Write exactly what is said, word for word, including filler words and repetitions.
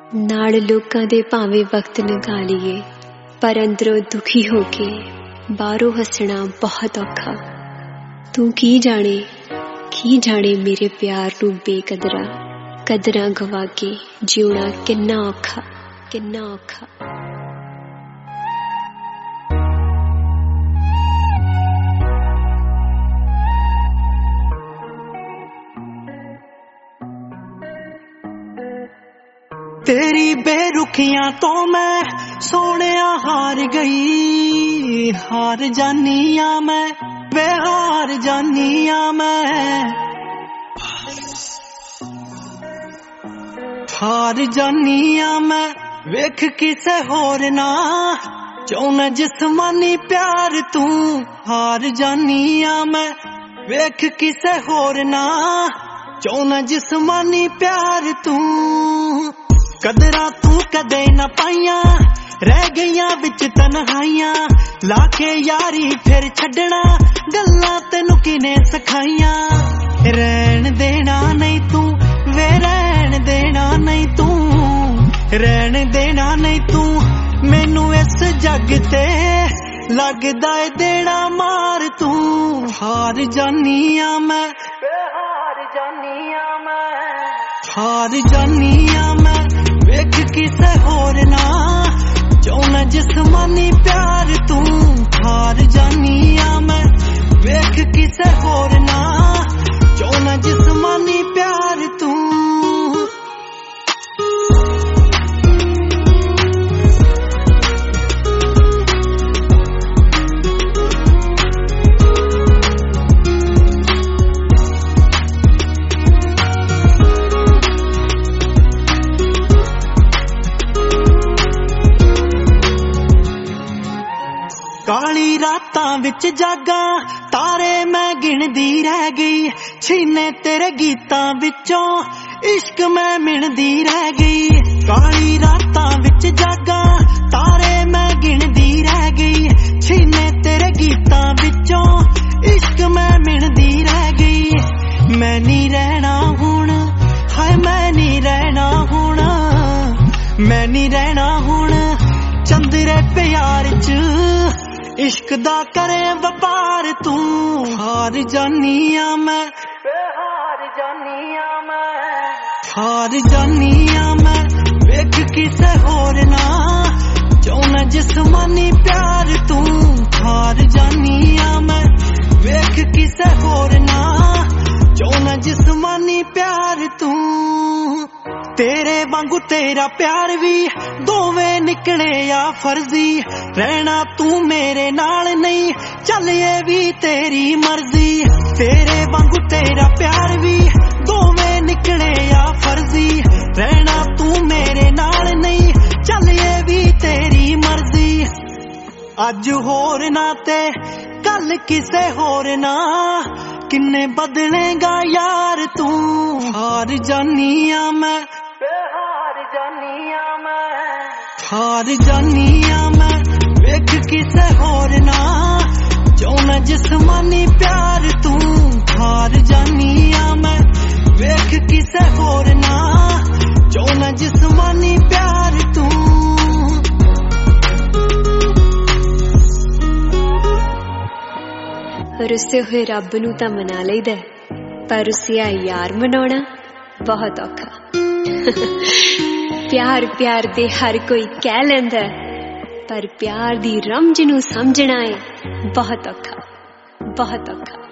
नाल लोकां दे भावें वक्त लंघा लईए, पर अंदरों दुखी हो के बाहरों हसना बहुत औखा। तू की जाने की जाने मेरे प्यार नू बेकदरा, कदरां गवा के जीना किन्ना औखा किन्ना औखा। तेरी बेरुखियां तो मैं सोनिया हार गई, हार जानिया मैं बेहार जानिया मैं, हार जानिया मैं वेख किसे होर ना चाहना जिस्मानी प्यार तू, हार जानिया मैं वेख किसे होर ना चाहना जिस्मानी प्यार तू। कदरा तू कदे न पाइया रह गईया विच तन्हाइयां, लाके यारी फिर छड़ना गल्लां तेनू किने सिखाइया। रहन देना नहीं तू वे रहन देना नहीं तू, रहन देना नहीं तू मैनू इस जग ते लगदा है देना मार तू। हार जानिया मैं हार जानिया मैं हार जानिया मैं वेख किसे होर ना चाहना जिस्मानी प्यार तू, हार जानिया मैं वेख किसे होर ना चाहना जिस्मानी प्यार तू। काली रातां विच जागा तारे मैं गिनदी रह गई, छीने तेरे गीतां विचों इश्क मैं मिणदी रह गई। काली रातां विच जागा तारे मैं गिनदी रह गई, छीने तेरे गीतां विचों इश्क मैं मिणदी रह गई। मैं नहीं रहना हुण हाय मैं नहीं रहना हुण, मैं नहीं रहना हुण चंदरे प्यार च इश्क दा करे व्यापार तू। हार जानिया मैं हार जानिया मैं हार जानिया मैं वेख किसे होर ना चाहना जिस्मानी प्यार तू। हार जानिया मैं वेख किसे होर ना चाहना जिस्मानी प्यार तू। तेरे वांगू तेरा प्यार भी दोवें निकले या फर्जी, रहना तू मेरे नाल नहीं चल ये भी तेरी मर्जी। तेरे वांगू तेरा प्यार भी दोवें निकले या फर्जी, रहना तू मेरे नाल नहीं चल ये भी तेरी मर्जी। अज होर ना ते कल किसे होर ना किन्ने बदलेगा यार तू। हार जानिया मैं हार जानिया मैं हार जानिया मैं वेख किसे होर ना चाहना जिस्मानी प्यार तू। हार जानिया मैं वेख किसे होर ना चाहना जिस्मानी प्यार तू। रुसे हुए रब नू तां मना लईदा, पर रुसिया यार मनाउणा बहुत औखा। प्यार प्यार दे हर कोई कह लैंदा, पर प्यार दी रमज नू समझना है बहुत औखा बहुत औखा।